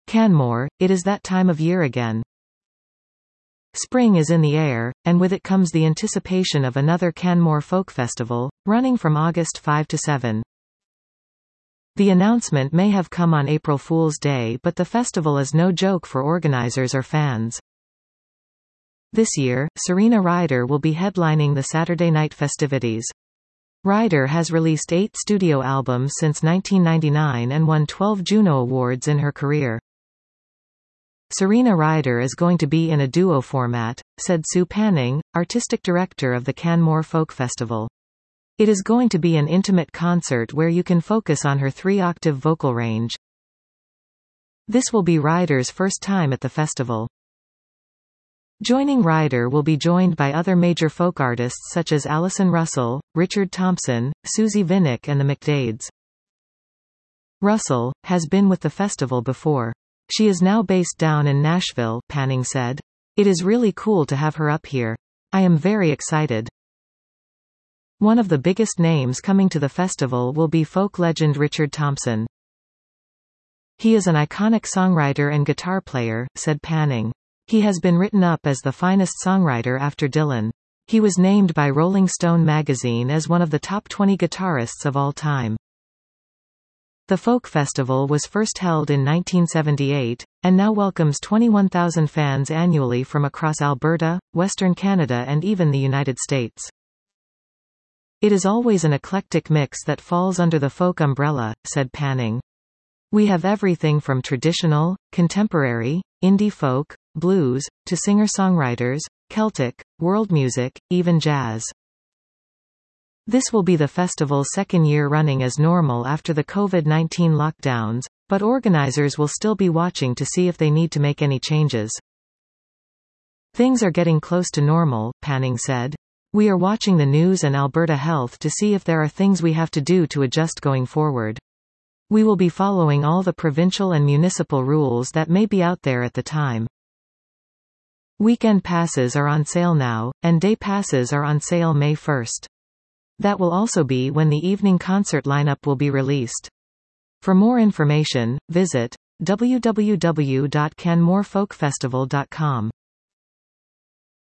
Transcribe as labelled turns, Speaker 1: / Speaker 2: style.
Speaker 1: Canmore, it is that time of year again. Spring is in the air, and with it comes the anticipation of another Canmore Folk Festival, running from August 5 to 7. The announcement may have come on April Fool's Day, but the festival is no joke for organizers or fans. This year, Serena Ryder will be headlining the Saturday night festivities. Ryder has released 8 studio albums since 1999 and won 12 Juno Awards in her career. Serena Ryder is going to be in a duo format, said Sue Panning, artistic director of the Canmore Folk Festival. It is going to be an intimate concert where you can focus on her 3-octave vocal range. This will be Ryder's first time at the festival. Joining Ryder will be joined by other major folk artists such as Allison Russell, Richard Thompson, Susie Vinnick and the McDades. Russell has been with the festival before. She is now based down in Nashville, Panning said. It is really cool to have her up here. I am very excited. One of the biggest names coming to the festival will be folk legend Richard Thompson. He is an iconic songwriter and guitar player, said Panning. He has been written up as the finest songwriter after Dylan. He was named by Rolling Stone magazine as one of the top 20 guitarists of all time. The Folk Festival was first held in 1978, and now welcomes 21,000 fans annually from across Alberta, Western Canada and even the United States. It is always an eclectic mix that falls under the folk umbrella, said Panning. We have everything from traditional, contemporary, indie folk, blues, to singer-songwriters, Celtic, world music, even jazz. This will be the festival's second year running as normal after the COVID-19 lockdowns, but organizers will still be watching to see if they need to make any changes. Things are getting close to normal, Panning said. We are watching the news and Alberta Health to see if there are things we have to do to adjust going forward. We will be following all the provincial and municipal rules that may be out there at the time. Weekend passes are on sale now, and day passes are on sale May 1st. That will also be when the evening concert lineup will be released. For more information, visit www.canmorefolkfestival.com.